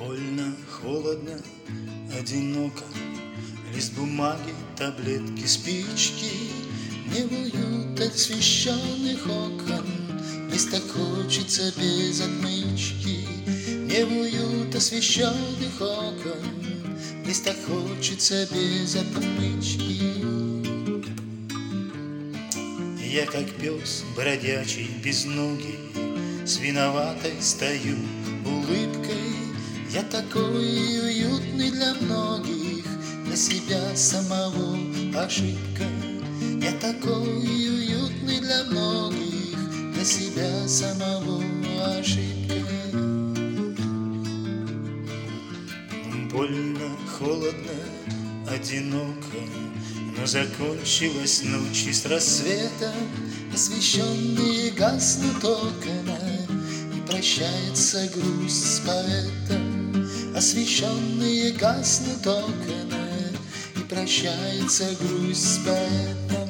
Больно, холодно, одиноко, лист бумаги, таблетки, спички, не в уют освещенных окон. Здесь так хочется без отмычки, не в уют освещенных окон. Здесь так хочется без отмычки. Я как пес бродячий, безногий, с виноватой стою улыбкой. Я такой уютный для многих, для себя самого ошибка. Я такой уютный для многих, для себя самого ошибка. Больно, холодно, одиноко, но закончилась ночь, и с рассветом освещенные гаснут окна, и прощается грусть с поэтом. Освещенные гаснут окна, и прощается грусть с поэтом.